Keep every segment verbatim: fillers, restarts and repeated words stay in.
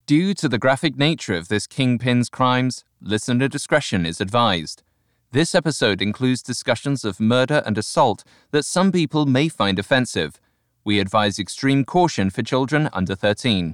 Due to the graphic nature of this kingpin's crimes, listener discretion is advised. This episode includes discussions of murder and assault that some people may find offensive. We advise extreme caution for children under thirteen.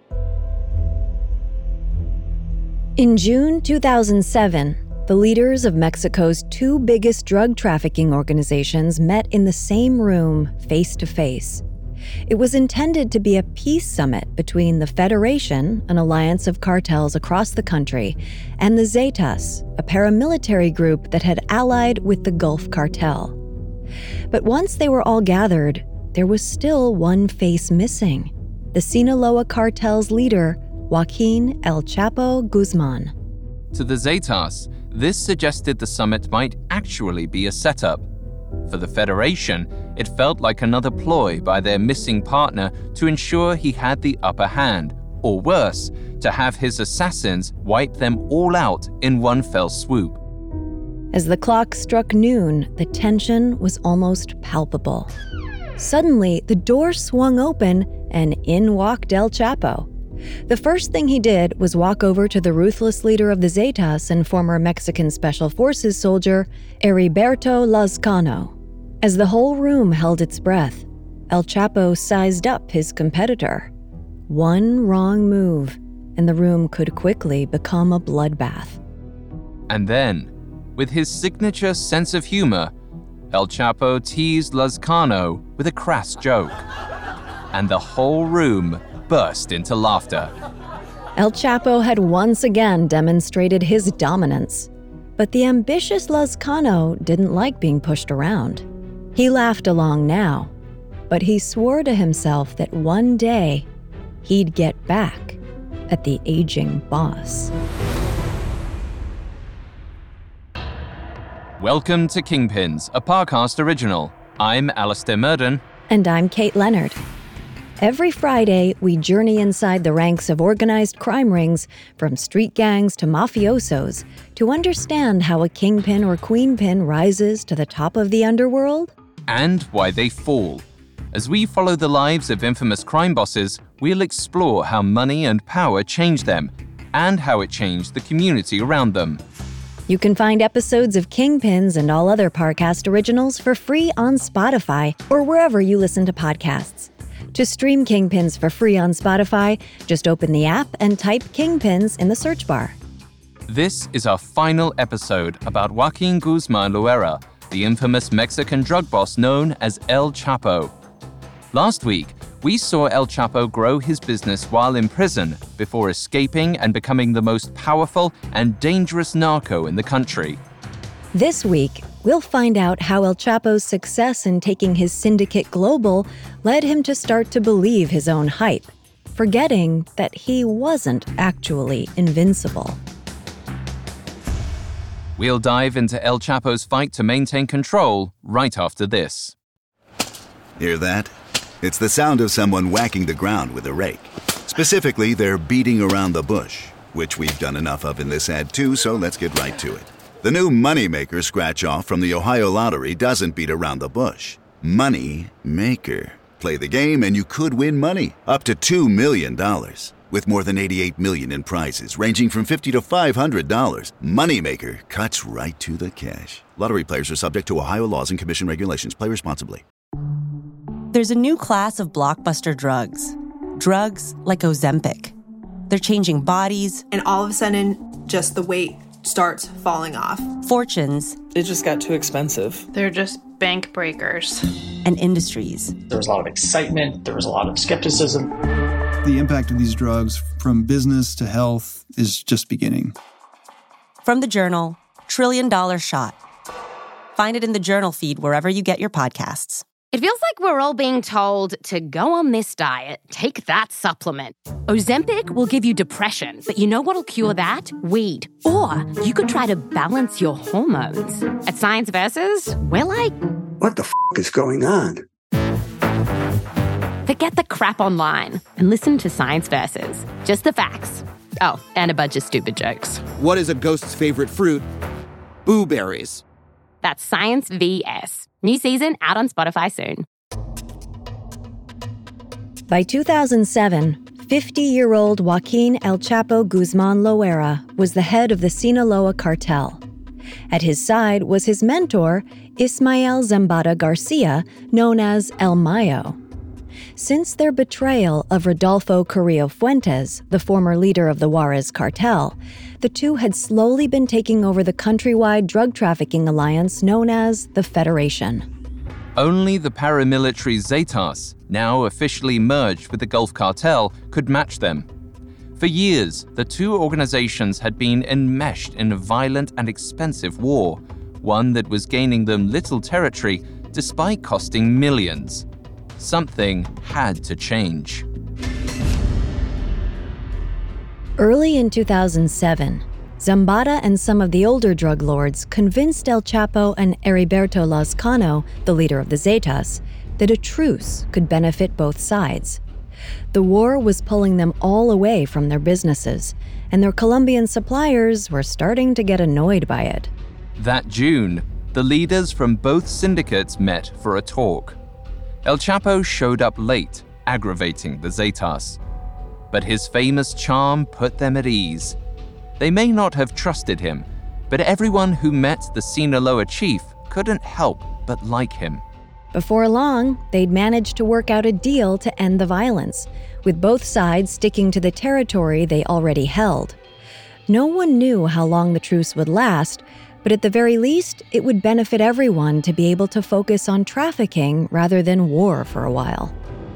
In June two thousand seven, the leaders of Mexico's two biggest drug trafficking organizations met in the same room, face to face. It was intended to be a peace summit between the Federation, an alliance of cartels across the country, and the Zetas, a paramilitary group that had allied with the Gulf Cartel. But once they were all gathered, there was still one face missing: the Sinaloa cartel's leader, Joaquin El Chapo Guzman. To the Zetas, this suggested the summit might actually be a setup. For the Federation, it felt like another ploy by their missing partner to ensure he had the upper hand, or worse, to have his assassins wipe them all out in one fell swoop. As the clock struck noon, the tension was almost palpable. Suddenly, the door swung open and in walked El Chapo. The first thing he did was walk over to the ruthless leader of the Zetas and former Mexican Special Forces soldier, Heriberto Lazcano. As the whole room held its breath, El Chapo sized up his competitor. One wrong move, and the room could quickly become a bloodbath. And then, with his signature sense of humor, El Chapo teased Lazcano with a crass joke. And the whole room burst into laughter. El Chapo had once again demonstrated his dominance. But the ambitious Lazcano didn't like being pushed around. He laughed along now, but he swore to himself that one day he'd get back at the aging boss. Welcome to Kingpins, a Parcast original. I'm Alistair Murden. And I'm Kate Leonard. Every Friday, we journey inside the ranks of organized crime rings, from street gangs to mafiosos, to understand how a kingpin or queenpin rises to the top of the underworld. And why they fall. As we follow the lives of infamous crime bosses, we'll explore how money and power changed them, and how it changed the community around them. You can find episodes of Kingpins and all other Parcast originals for free on Spotify or wherever you listen to podcasts. To stream Kingpins for free on Spotify, just open the app and type Kingpins in the search bar. This is our final episode about Joaquin Guzman Loera, the infamous Mexican drug boss known as El Chapo. Last week, we saw El Chapo grow his business while in prison before escaping and becoming the most powerful and dangerous narco in the country. This week, we'll find out how El Chapo's success in taking his syndicate global led him to start to believe his own hype, forgetting that he wasn't actually invincible. We'll dive into El Chapo's fight to maintain control right after this. Hear that? It's the sound of someone whacking the ground with a rake. Specifically, they're beating around the bush, which we've done enough of in this ad too, so let's get right to it. The new Moneymaker scratch-off from the Ohio Lottery doesn't beat around the bush. Money Maker. Play the game and you could win money, up to two million dollars. With more than eighty-eight million dollars in prizes, ranging from fifty dollars to five hundred dollars. Moneymaker cuts right to the cash. Lottery players are subject to Ohio laws and commission regulations. Play responsibly. There's a new class of blockbuster drugs. Drugs like Ozempic. They're changing bodies. And all of a sudden, just the weight starts falling off. Fortunes. It just got too expensive. They're just bank breakers. And industries. There was a lot of excitement. There was a lot of skepticism. The impact of these drugs from business to health is just beginning. From the Journal, Trillion Dollar Shot. Find it in the Journal feed wherever you get your podcasts. It feels like we're all being told to go on this diet, take that supplement. Ozempic will give you depression, but you know what'll cure that? Weed. Or you could try to balance your hormones. At Science Versus, we're like... What the f*** is going on? Forget the crap online and listen to Science Versus. Just the facts. Oh, and a bunch of stupid jokes. What is a ghost's favorite fruit? Blueberries. That's Science V S. New season out on Spotify soon. By two thousand seven, fifty-year-old Joaquin El Chapo Guzman Loera was the head of the Sinaloa cartel. At his side was his mentor, Ismael Zambada Garcia, known as El Mayo. Since their betrayal of Rodolfo Carrillo Fuentes, the former leader of the Juarez cartel, the two had slowly been taking over the countrywide drug trafficking alliance known as the Federation. Only the paramilitary Zetas, now officially merged with the Gulf Cartel, could match them. For years, the two organizations had been enmeshed in a violent and expensive war, one that was gaining them little territory despite costing millions. Something had to change. Early in two thousand seven, Zambada and some of the older drug lords convinced El Chapo and Heriberto Lazcano, the leader of the Zetas, that a truce could benefit both sides. The war was pulling them all away from their businesses, and their Colombian suppliers were starting to get annoyed by it. That June, the leaders from both syndicates met for a talk. El Chapo showed up late, aggravating the Zetas. But his famous charm put them at ease. They may not have trusted him, but everyone who met the Sinaloa chief couldn't help but like him. Before long, they'd managed to work out a deal to end the violence, with both sides sticking to the territory they already held. No one knew how long the truce would last, but at the very least, it would benefit everyone to be able to focus on trafficking rather than war for a while.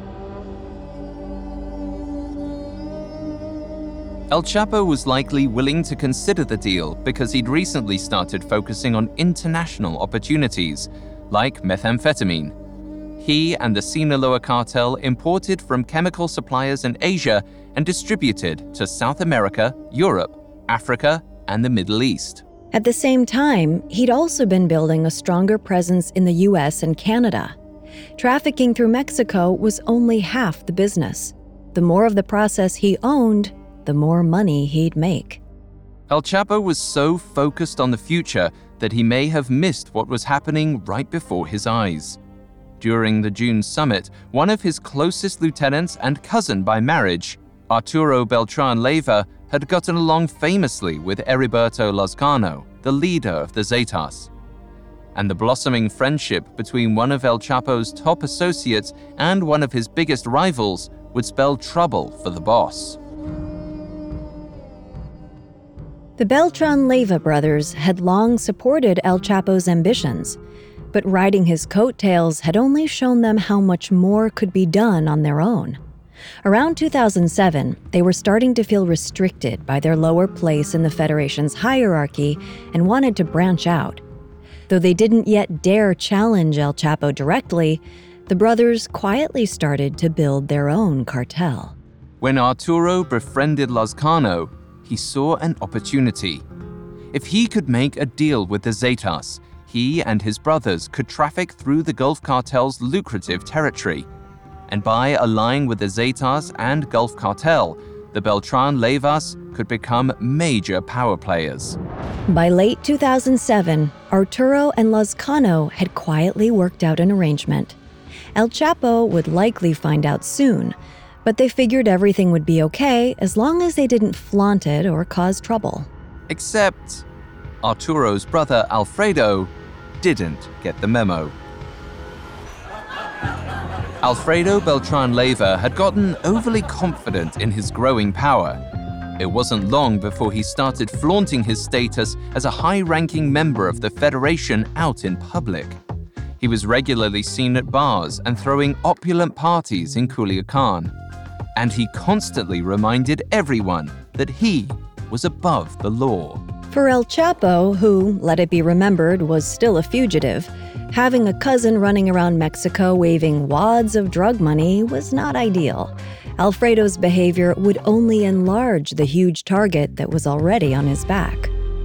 El Chapo was likely willing to consider the deal because he'd recently started focusing on international opportunities, like methamphetamine. He and the Sinaloa cartel imported from chemical suppliers in Asia and distributed to South America, Europe, Africa, and the Middle East. At the same time, he'd also been building a stronger presence in the U S and Canada. Trafficking through Mexico was only half the business. The more of the process he owned, the more money he'd make. El Chapo was so focused on the future that he may have missed what was happening right before his eyes. During the June summit, one of his closest lieutenants and cousin by marriage, Arturo Beltran Leyva, had gotten along famously with Heriberto Lazcano, the leader of the Zetas. And the blossoming friendship between one of El Chapo's top associates and one of his biggest rivals would spell trouble for the boss. The Beltran Leyva brothers had long supported El Chapo's ambitions, but riding his coattails had only shown them how much more could be done on their own. Around two thousand seven, they were starting to feel restricted by their lower place in the Federation's hierarchy and wanted to branch out. Though they didn't yet dare challenge El Chapo directly, the brothers quietly started to build their own cartel. When Arturo befriended Lazcano, he saw an opportunity. If he could make a deal with the Zetas, he and his brothers could traffic through the Gulf Cartel's lucrative territory. And by allying with the Zetas and Gulf Cartel, the Beltran Leyvas could become major power players. By late two thousand seven, Arturo and Lazcano had quietly worked out an arrangement. El Chapo would likely find out soon, but they figured everything would be okay as long as they didn't flaunt it or cause trouble. Except Arturo's brother Alfredo didn't get the memo. Alfredo Beltran Leyva had gotten overly confident in his growing power. It wasn't long before he started flaunting his status as a high-ranking member of the Federation out in public. He was regularly seen at bars and throwing opulent parties in Culiacan. And he constantly reminded everyone that he was above the law. For El Chapo, who, let it be remembered, was still a fugitive, having a cousin running around Mexico waving wads of drug money was not ideal. Alfredo's behavior would only enlarge the huge target that was already on his back.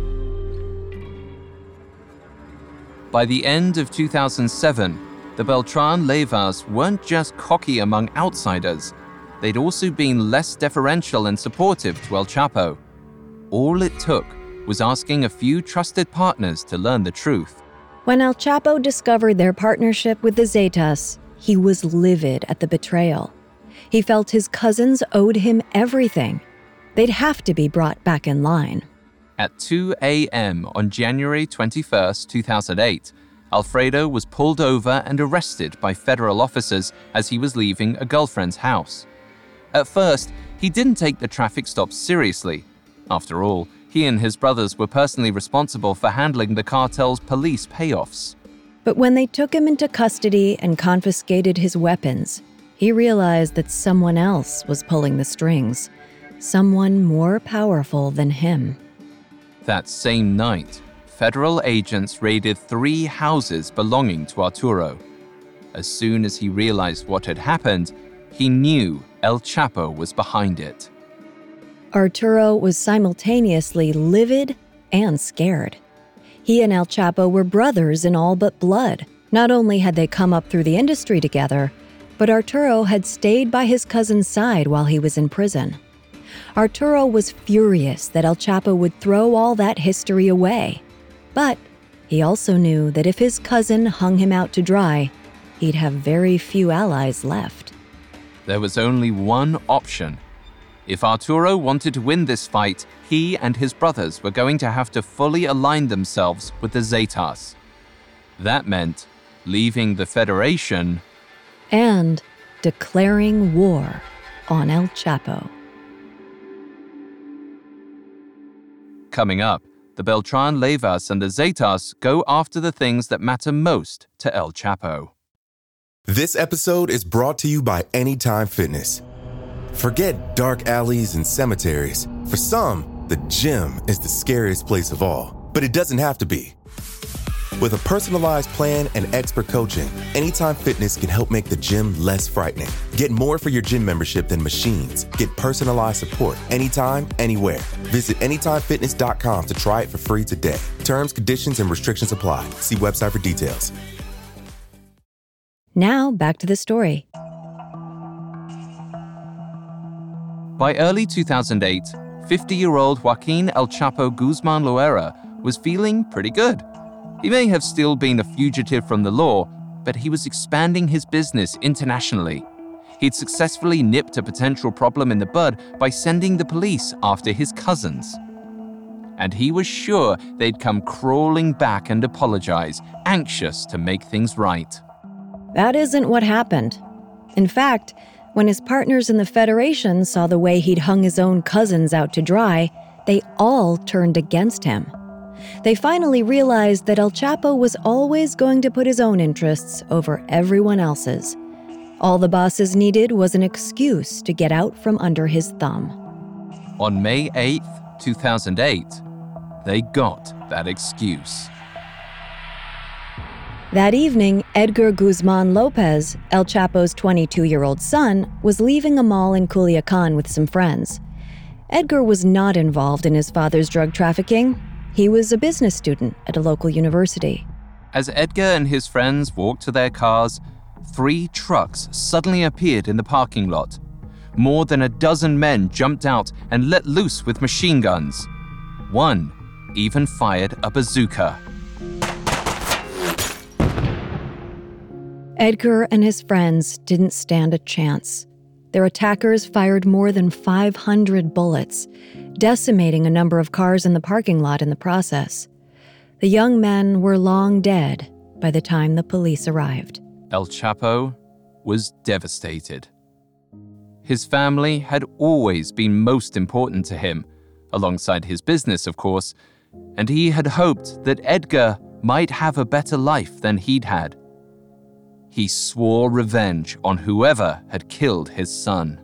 By the end of two thousand seven, the Beltran Leyvas weren't just cocky among outsiders, they'd also been less deferential and supportive to El Chapo. All it took was asking a few trusted partners to learn the truth. When El Chapo discovered their partnership with the Zetas, he was livid at the betrayal. He felt his cousins owed him everything. They'd have to be brought back in line. At two a.m. on January twenty-first, two thousand eight, Alfredo was pulled over and arrested by federal officers as he was leaving a girlfriend's house. At first, he didn't take the traffic stop seriously. After all, he and his brothers were personally responsible for handling the cartel's police payoffs. But when they took him into custody and confiscated his weapons, he realized that someone else was pulling the strings, someone more powerful than him. That same night, federal agents raided three houses belonging to Arturo. As soon as he realized what had happened, he knew El Chapo was behind it. Arturo was simultaneously livid and scared. He and El Chapo were brothers in all but blood. Not only had they come up through the industry together, but Arturo had stayed by his cousin's side while he was in prison. Arturo was furious that El Chapo would throw all that history away. But he also knew that if his cousin hung him out to dry, he'd have very few allies left. There was only one option. If Arturo wanted to win this fight, he and his brothers were going to have to fully align themselves with the Zetas. That meant leaving the Federation and declaring war on El Chapo. Coming up, the Beltran-Leyvas and the Zetas go after the things that matter most to El Chapo. This episode is brought to you by Anytime Fitness. Forget dark alleys and cemeteries. For some, the gym is the scariest place of all, but it doesn't have to be. With a personalized plan and expert coaching, Anytime Fitness can help make the gym less frightening. Get more for your gym membership than machines. Get personalized support anytime, anywhere. Visit anytime fitness dot com to try it for free today. Terms, conditions, and restrictions apply. See website for details. Now, back to the story. By early two thousand eight, fifty-year-old Joaquin El Chapo Guzman Loera was feeling pretty good. He may have still been a fugitive from the law, but he was expanding his business internationally. He'd successfully nipped a potential problem in the bud by sending the police after his cousins. And he was sure they'd come crawling back and apologize, anxious to make things right. That isn't what happened. In fact, when his partners in the Federation saw the way he'd hung his own cousins out to dry, they all turned against him. They finally realized that El Chapo was always going to put his own interests over everyone else's. All the bosses needed was an excuse to get out from under his thumb. On May eighth, two thousand eight, they got that excuse. That evening, Edgar Guzman Lopez, El Chapo's twenty-two-year-old son, was leaving a mall in Culiacan with some friends. Edgar was not involved in his father's drug trafficking. He was a business student at a local university. As Edgar and his friends walked to their cars, three trucks suddenly appeared in the parking lot. More than a dozen men jumped out and let loose with machine guns. One even fired a bazooka. Edgar and his friends didn't stand a chance. Their attackers fired more than five hundred bullets, decimating a number of cars in the parking lot in the process. The young men were long dead by the time the police arrived. El Chapo was devastated. His family had always been most important to him, alongside his business, of course, and he had hoped that Edgar might have a better life than he'd had. He swore revenge on whoever had killed his son.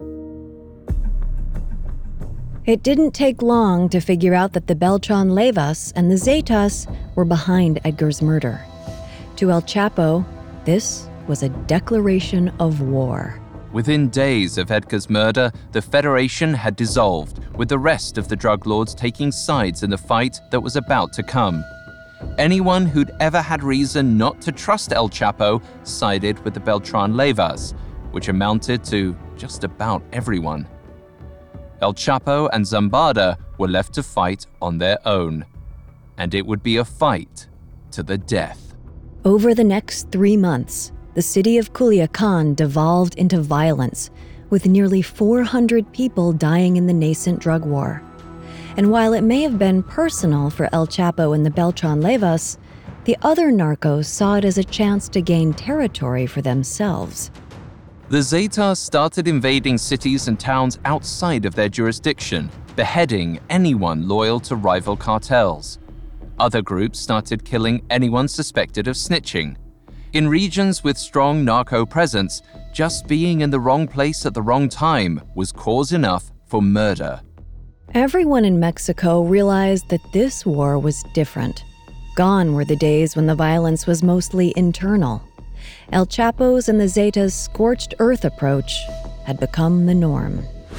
It didn't take long to figure out that the Beltran-Leyvas and the Zetas were behind Edgar's murder. To El Chapo, this was a declaration of war. Within days of Edgar's murder, the Federation had dissolved, with the rest of the drug lords taking sides in the fight that was about to come. Anyone who'd ever had reason not to trust El Chapo sided with the Beltran-Leyvas, which amounted to just about everyone. El Chapo and Zambada were left to fight on their own, and it would be a fight to the death. Over the next three months, the city of Culiacan devolved into violence, with nearly four hundred people dying in the nascent drug war. And while it may have been personal for El Chapo and the Beltran-Leyvas, the other narcos saw it as a chance to gain territory for themselves. The Zetas started invading cities and towns outside of their jurisdiction, beheading anyone loyal to rival cartels. Other groups started killing anyone suspected of snitching. In regions with strong narco presence, just being in the wrong place at the wrong time was cause enough for murder. Everyone in Mexico realized that this war was different. Gone were the days when the violence was mostly internal. El Chapo's and the Zetas' scorched earth approach had become the norm.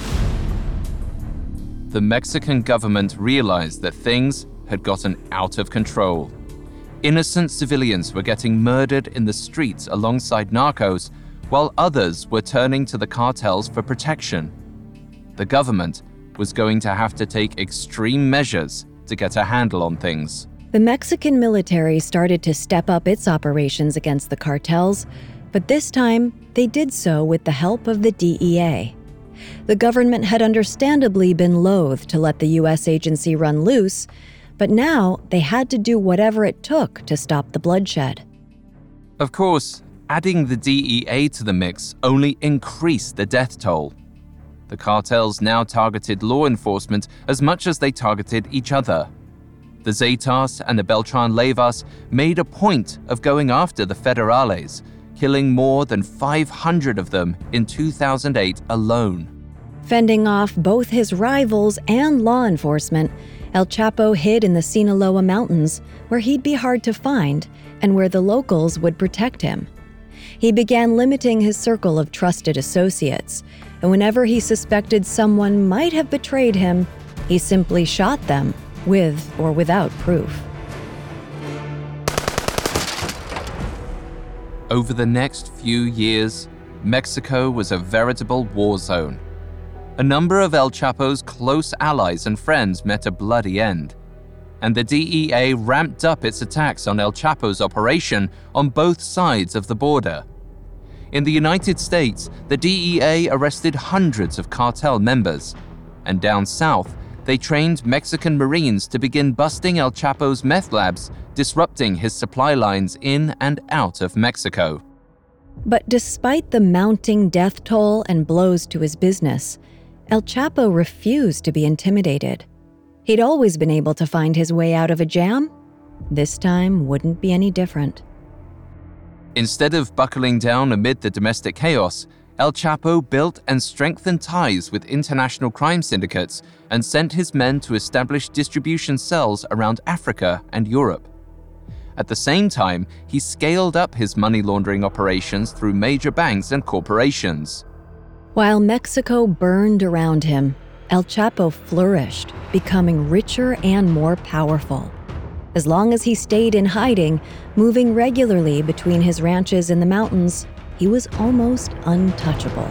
The Mexican government realized that things had gotten out of control. Innocent civilians were getting murdered in the streets alongside narcos, while others were turning to the cartels for protection. The government was going to have to take extreme measures to get a handle on things. The Mexican military started to step up its operations against the cartels, but this time they did so with the help of the D E A. The government had understandably been loath to let the U S agency run loose, but now they had to do whatever it took to stop the bloodshed. Of course, adding the D E A to the mix only increased the death toll. The cartels now targeted law enforcement as much as they targeted each other. The Zetas and the Beltran-Leyvas made a point of going after the Federales, killing more than five hundred of them in two thousand eight alone. Fending off both his rivals and law enforcement, El Chapo hid in the Sinaloa mountains, where he'd be hard to find and where the locals would protect him. He began limiting his circle of trusted associates, and whenever he suspected someone might have betrayed him, he simply shot them, with or without proof. Over the next few years, Mexico was a veritable war zone. A number of El Chapo's close allies and friends met a bloody end, and the D E A ramped up its attacks on El Chapo's operation on both sides of the border. In the United States, the D E A arrested hundreds of cartel members, and down south, they trained Mexican Marines to begin busting El Chapo's meth labs, disrupting his supply lines in and out of Mexico. But despite the mounting death toll and blows to his business, El Chapo refused to be intimidated. He'd always been able to find his way out of a jam. This time wouldn't be any different. Instead of buckling down amid the domestic chaos, El Chapo built and strengthened ties with international crime syndicates and sent his men to establish distribution cells around Africa and Europe. At the same time, he scaled up his money laundering operations through major banks and corporations. While Mexico burned around him, El Chapo flourished, becoming richer and more powerful. As long as he stayed in hiding, moving regularly between his ranches in the mountains, he was almost untouchable.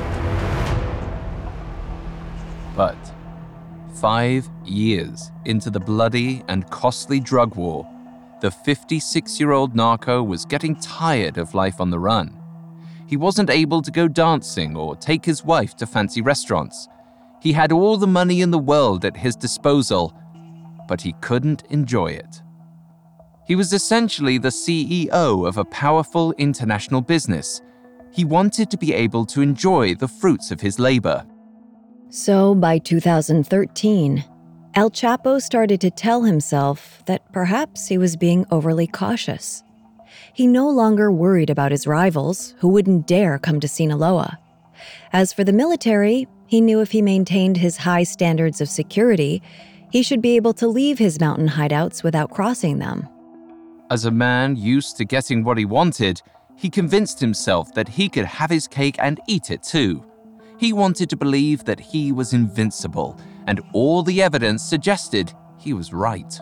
But five years into the bloody and costly drug war, the fifty-six-year-old narco was getting tired of life on the run. He wasn't able to go dancing or take his wife to fancy restaurants. He had all the money in the world at his disposal, but he couldn't enjoy it. He was essentially the C E O of a powerful international business. He wanted to be able to enjoy the fruits of his labor. So by two thousand thirteen, El Chapo started to tell himself that perhaps he was being overly cautious. He no longer worried about his rivals, who wouldn't dare come to Sinaloa. As for the military, he knew if he maintained his high standards of security, he should be able to leave his mountain hideouts without crossing them. As a man used to getting what he wanted, he convinced himself that he could have his cake and eat it too. He wanted to believe that he was invincible, and all the evidence suggested he was right.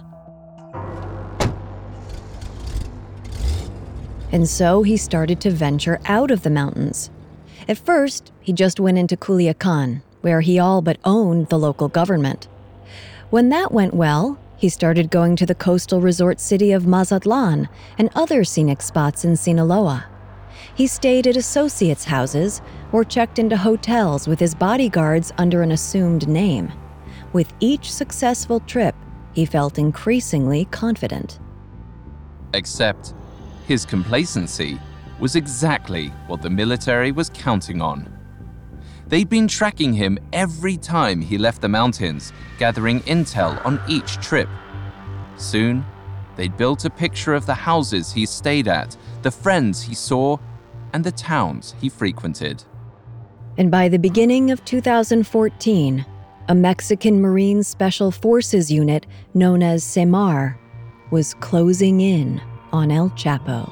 And so he started to venture out of the mountains. At first, he just went into Culiacan, where he all but owned the local government. When that went well, he started going to the coastal resort city of Mazatlan and other scenic spots in Sinaloa. He stayed at associates' houses or checked into hotels with his bodyguards under an assumed name. With each successful trip, he felt increasingly confident. Except, his complacency was exactly what the military was counting on. They'd been tracking him every time he left the mountains, gathering intel on each trip. Soon, they'd built a picture of the houses he stayed at, the friends he saw, and the towns he frequented. And by the beginning of two thousand fourteen, a Mexican Marine Special Forces unit known as SEMAR was closing in on El Chapo.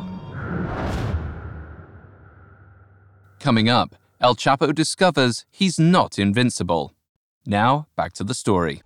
Coming up, El Chapo discovers he's not invincible. Now, back to the story.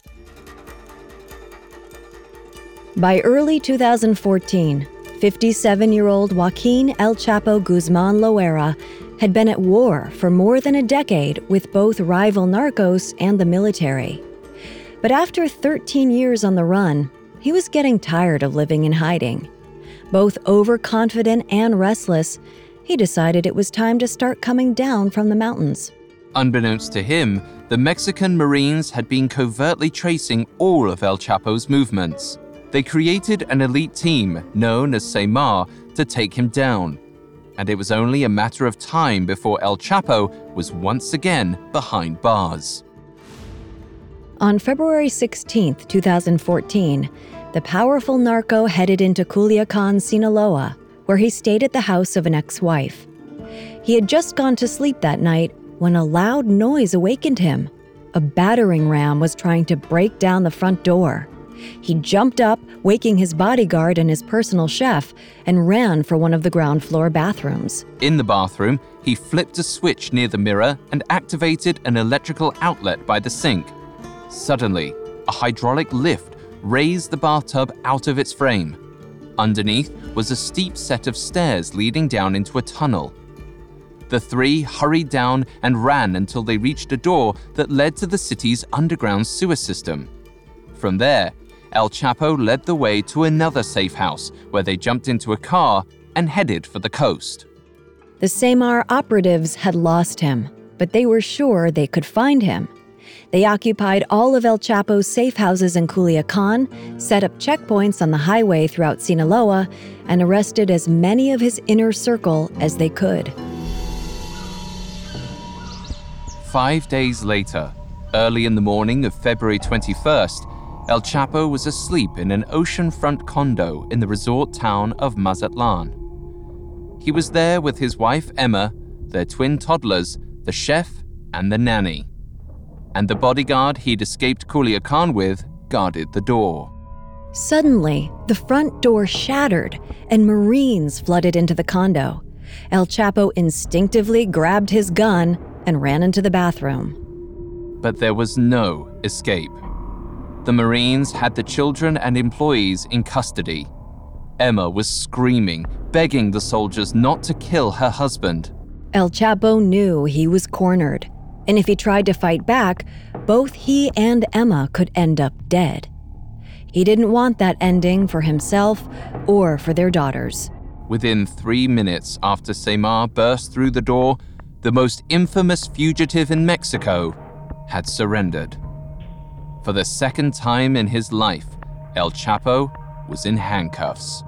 By early two thousand fourteen, fifty-seven-year-old Joaquin El Chapo Guzman Loera had been at war for more than a decade with both rival narcos and the military. But after thirteen years on the run, he was getting tired of living in hiding. Both overconfident and restless, he decided it was time to start coming down from the mountains. Unbeknownst to him, the Mexican Marines had been covertly tracing all of El Chapo's movements. They created an elite team known as SEMAR to take him down. And it was only a matter of time before El Chapo was once again behind bars. On February sixteenth, two thousand fourteen, the powerful narco headed into Culiacan, Sinaloa, where he stayed at the house of an ex-wife. He had just gone to sleep that night when a loud noise awakened him. A battering ram was trying to break down the front door. He jumped up, waking his bodyguard and his personal chef, and ran for one of the ground floor bathrooms. In the bathroom, he flipped a switch near the mirror and activated an electrical outlet by the sink. Suddenly, a hydraulic lift raised the bathtub out of its frame. Underneath was a steep set of stairs leading down into a tunnel. The three hurried down and ran until they reached a door that led to the city's underground sewer system. From there, El Chapo led the way to another safe house where they jumped into a car and headed for the coast. The SEMAR operatives had lost him, but they were sure they could find him. They occupied all of El Chapo's safe houses in Culiacan, set up checkpoints on the highway throughout Sinaloa, and arrested as many of his inner circle as they could. Five days later, early in the morning of February twenty-first, El Chapo was asleep in an oceanfront condo in the resort town of Mazatlan. He was there with his wife Emma, their twin toddlers, the chef, and the nanny. And the bodyguard he'd escaped Culiacan with guarded the door. Suddenly, the front door shattered and Marines flooded into the condo. El Chapo instinctively grabbed his gun and ran into the bathroom. But there was no escape. The Marines had the children and employees in custody. Emma was screaming, begging the soldiers not to kill her husband. El Chapo knew he was cornered, and if he tried to fight back, both he and Emma could end up dead. He didn't want that ending for himself or for their daughters. Within three minutes after SEMAR burst through the door, the most infamous fugitive in Mexico had surrendered. For the second time in his life, El Chapo was in handcuffs.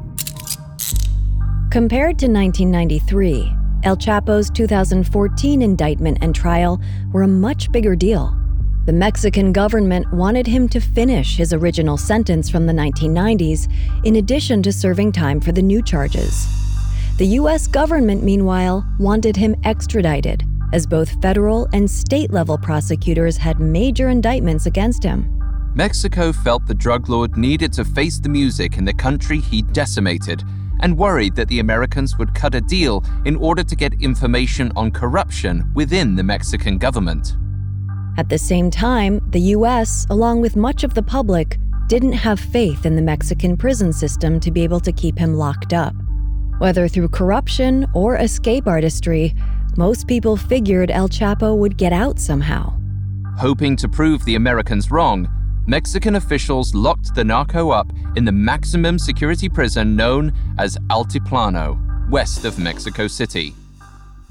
Compared to nineteen ninety-three, El Chapo's two thousand fourteen indictment and trial were a much bigger deal. The Mexican government wanted him to finish his original sentence from the nineteen nineties, in addition to serving time for the new charges. The U S government, meanwhile, wanted him extradited, as both federal and state-level prosecutors had major indictments against him. Mexico felt the drug lord needed to face the music in the country he decimated, and worried that the Americans would cut a deal in order to get information on corruption within the Mexican government. At the same time, the U S, along with much of the public, didn't have faith in the Mexican prison system to be able to keep him locked up. Whether through corruption or escape artistry, most people figured El Chapo would get out somehow. Hoping to prove the Americans wrong, Mexican officials locked the narco up in the maximum security prison known as Altiplano, west of Mexico City.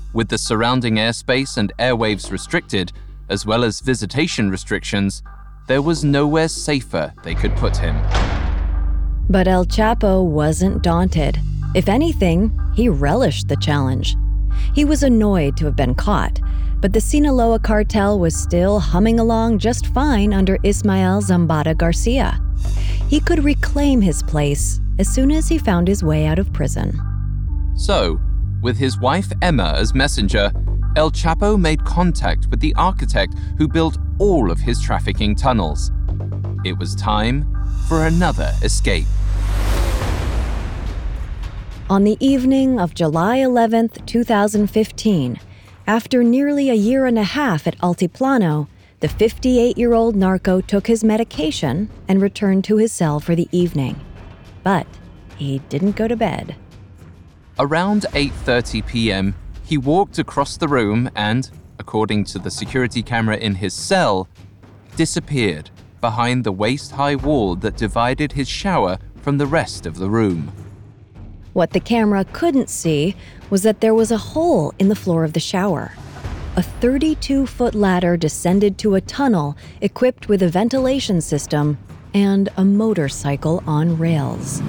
With the surrounding airspace and airwaves restricted, as well as visitation restrictions, there was nowhere safer they could put him. But El Chapo wasn't daunted. If anything, he relished the challenge. He was annoyed to have been caught, but the Sinaloa cartel was still humming along just fine under Ismael Zambada Garcia. He could reclaim his place as soon as he found his way out of prison. So, with his wife Emma as messenger, El Chapo made contact with the architect who built all of his trafficking tunnels. It was time for another escape. On the evening of July eleventh, two thousand fifteen, after nearly a year and a half at Altiplano, the fifty-eight-year-old narco took his medication and returned to his cell for the evening. But he didn't go to bed. Around eight thirty p.m., he walked across the room and, according to the security camera in his cell, disappeared behind the waist-high wall that divided his shower from the rest of the room. What the camera couldn't see was that there was a hole in the floor of the shower. A thirty-two-foot ladder descended to a tunnel equipped with a ventilation system and a motorcycle on rails.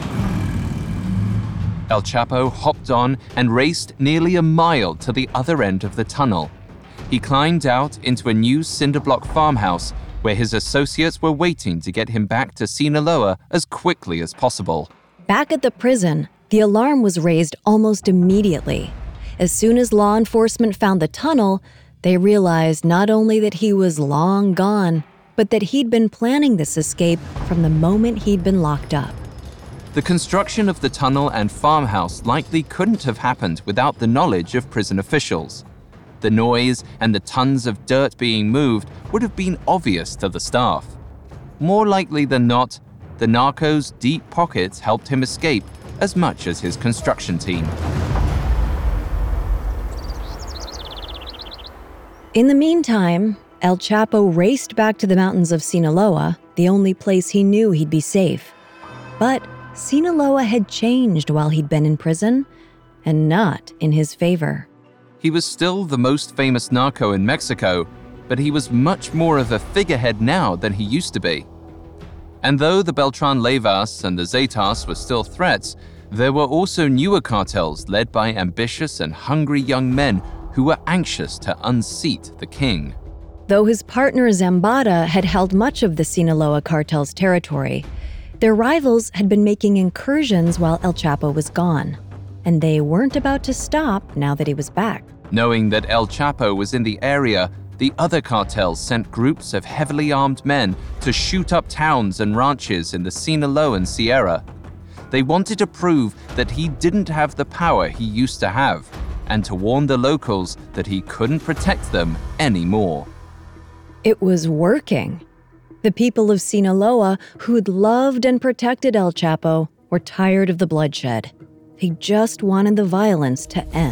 El Chapo hopped on and raced nearly a mile to the other end of the tunnel. He climbed out into a new cinder-block farmhouse where his associates were waiting to get him back to Sinaloa as quickly as possible. Back at the prison, the alarm was raised almost immediately. As soon as law enforcement found the tunnel, they realized not only that he was long gone, but that he'd been planning this escape from the moment he'd been locked up. The construction of the tunnel and farmhouse likely couldn't have happened without the knowledge of prison officials. The noise and the tons of dirt being moved would have been obvious to the staff. More likely than not, the narco's deep pockets helped him escape as much as his construction team. In the meantime, El Chapo raced back to the mountains of Sinaloa, the only place he knew he'd be safe. But Sinaloa had changed while he'd been in prison, and not in his favor. He was still the most famous narco in Mexico, but he was much more of a figurehead now than he used to be. And though the Beltran Leyvas and the Zetas were still threats, there were also newer cartels led by ambitious and hungry young men who were anxious to unseat the king. Though his partner Zambada had held much of the Sinaloa cartel's territory, their rivals had been making incursions while El Chapo was gone, and they weren't about to stop now that he was back. Knowing that El Chapo was in the area, the other cartels sent groups of heavily armed men to shoot up towns and ranches in the Sinaloan Sierra. They wanted to prove that he didn't have the power he used to have, and to warn the locals that he couldn't protect them anymore. It was working. The people of Sinaloa, who'd loved and protected El Chapo, were tired of the bloodshed. They just wanted the violence to end.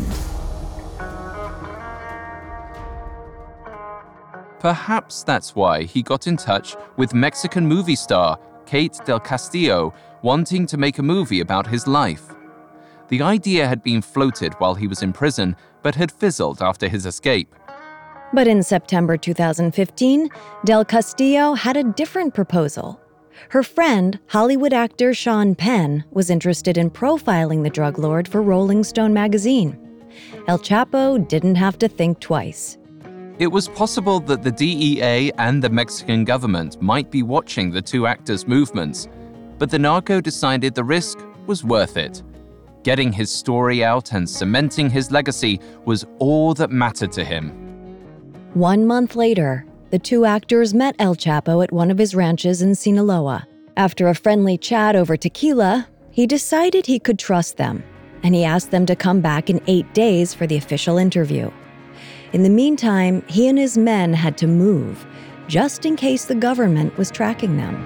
Perhaps that's why he got in touch with Mexican movie star Kate del Castillo, wanting to make a movie about his life. The idea had been floated while he was in prison, but had fizzled after his escape. But in September two thousand fifteen, Del Castillo had a different proposal. Her friend, Hollywood actor Sean Penn, was interested in profiling the drug lord for Rolling Stone magazine. El Chapo didn't have to think twice. It was possible that the D E A and the Mexican government might be watching the two actors' movements, but the narco decided the risk was worth it. Getting his story out and cementing his legacy was all that mattered to him. One month later, the two actors met El Chapo at one of his ranches in Sinaloa. After a friendly chat over tequila, he decided he could trust them, and he asked them to come back in eight days for the official interview. In the meantime, he and his men had to move, just in case the government was tracking them.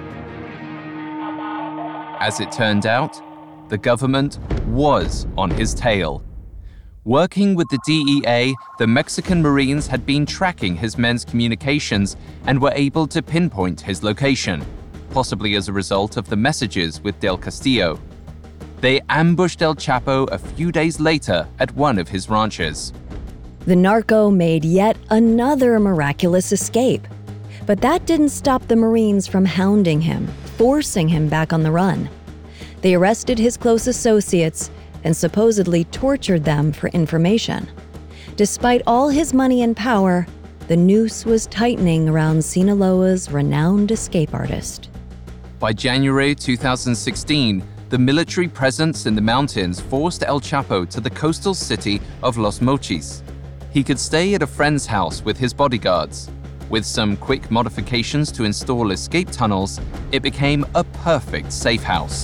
As it turned out, the government was on his tail. Working with the D E A, the Mexican Marines had been tracking his men's communications and were able to pinpoint his location, possibly as a result of the messages with Del Castillo. They ambushed El Chapo a few days later at one of his ranches. The narco made yet another miraculous escape. But that didn't stop the Marines from hounding him, forcing him back on the run. They arrested his close associates and supposedly tortured them for information. Despite all his money and power, the noose was tightening around Sinaloa's renowned escape artist. By January two thousand sixteen, the military presence in the mountains forced El Chapo to the coastal city of Los Mochis. He could stay at a friend's house with his bodyguards. With some quick modifications to install escape tunnels, it became a perfect safe house.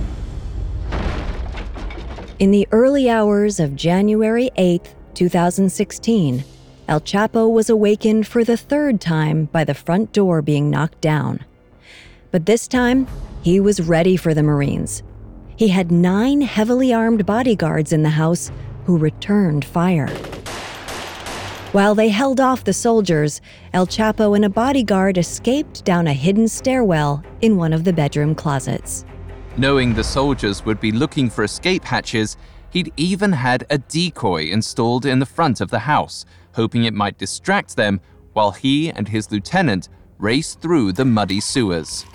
In the early hours of January eighth, two thousand sixteen, El Chapo was awakened for the third time by the front door being knocked down. But this time, he was ready for the Marines. He had nine heavily armed bodyguards in the house who returned fire. While they held off the soldiers, El Chapo and a bodyguard escaped down a hidden stairwell in one of the bedroom closets. Knowing the soldiers would be looking for escape hatches, he'd even had a decoy installed in the front of the house, hoping it might distract them while he and his lieutenant raced through the muddy sewers.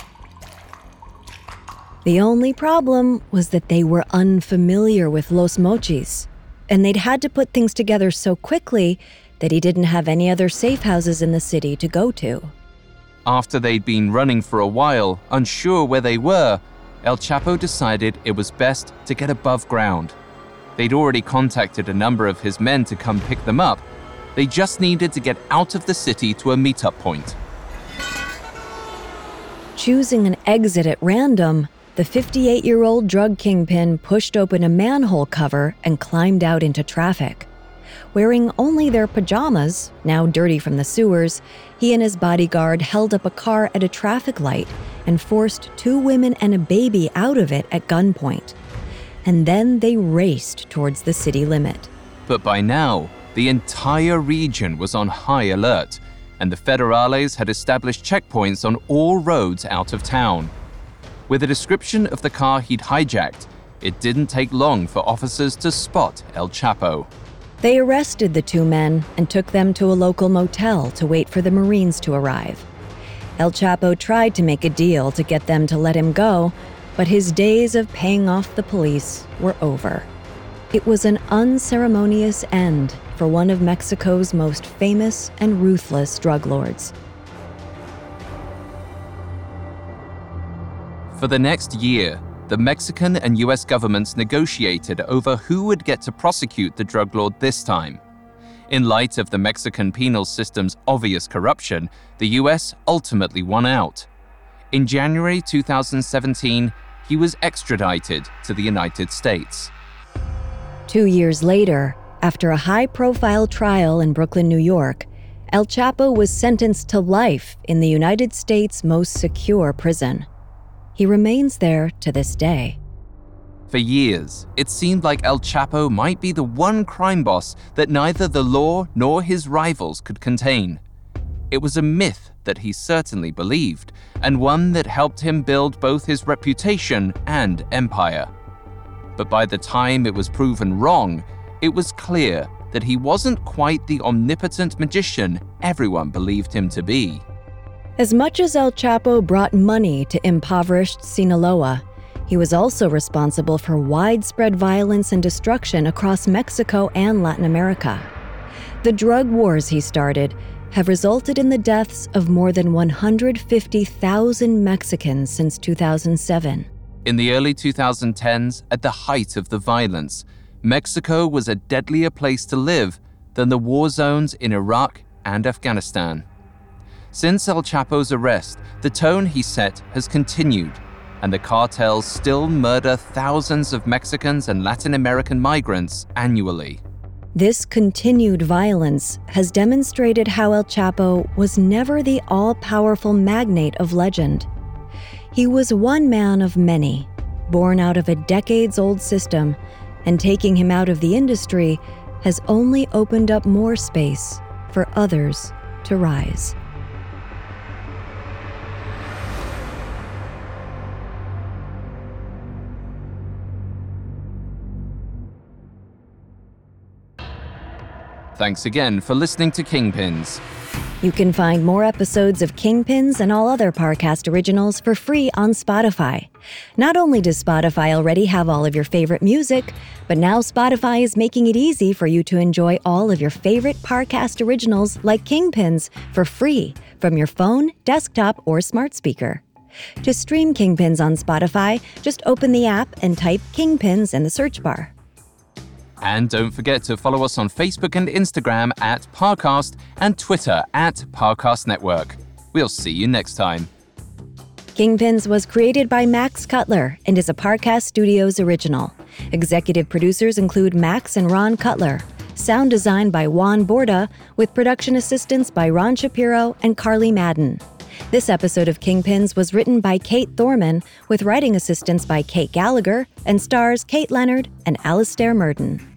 The only problem was that they were unfamiliar with Los Mochis, and they'd had to put things together so quickly that he didn't have any other safe houses in the city to go to. After they'd been running for a while, unsure where they were, El Chapo decided it was best to get above ground. They'd already contacted a number of his men to come pick them up. They just needed to get out of the city to a meetup point. Choosing an exit at random, the fifty-eight-year-old drug kingpin pushed open a manhole cover and climbed out into traffic. Wearing only their pajamas, now dirty from the sewers, he and his bodyguard held up a car at a traffic light and forced two women and a baby out of it at gunpoint. And then they raced towards the city limit. But by now, the entire region was on high alert, and the Federales had established checkpoints on all roads out of town. With a description of the car he'd hijacked, it didn't take long for officers to spot El Chapo. They arrested the two men and took them to a local motel to wait for the Marines to arrive. El Chapo tried to make a deal to get them to let him go, but his days of paying off the police were over. It was an unceremonious end for one of Mexico's most famous and ruthless drug lords. For the next year, the Mexican and U S governments negotiated over who would get to prosecute the drug lord this time. In light of the Mexican penal system's obvious corruption, the U S ultimately won out. In January two thousand seventeen, he was extradited to the United States. Two years later, after a high-profile trial in Brooklyn, New York, El Chapo was sentenced to life in the United States' most secure prison. He remains there to this day. For years, it seemed like El Chapo might be the one crime boss that neither the law nor his rivals could contain. It was a myth that he certainly believed, and one that helped him build both his reputation and empire. But by the time it was proven wrong, it was clear that he wasn't quite the omnipotent magician everyone believed him to be. As much as El Chapo brought money to impoverished Sinaloa, he was also responsible for widespread violence and destruction across Mexico and Latin America. The drug wars he started have resulted in the deaths of more than one hundred fifty thousand Mexicans since two thousand seven. In the early twenty tens, at the height of the violence, Mexico was a deadlier place to live than the war zones in Iraq and Afghanistan. Since El Chapo's arrest, the tone he set has continued, and the cartels still murder thousands of Mexicans and Latin American migrants annually. This continued violence has demonstrated how El Chapo was never the all-powerful magnate of legend. He was one man of many, born out of a decades-old system, and taking him out of the industry has only opened up more space for others to rise. Thanks again for listening to Kingpins. You can find more episodes of Kingpins and all other Parcast originals for free on Spotify. Not only does Spotify already have all of your favorite music, but now Spotify is making it easy for you to enjoy all of your favorite Parcast originals like Kingpins for free from your phone, desktop, or smart speaker. To stream Kingpins on Spotify, just open the app and type Kingpins in the search bar. And don't forget to follow us on Facebook and Instagram at Parcast and Twitter at Parcast Network. We'll see you next time. Kingpins was created by Max Cutler and is a Parcast Studios original. Executive producers include Max and Ron Cutler. Sound design by Juan Borda, with production assistance by Ron Shapiro and Carly Madden. This episode of Kingpins was written by Kate Thorman, with writing assistance by Kate Gallagher, and stars Kate Leonard and Alastair Murden.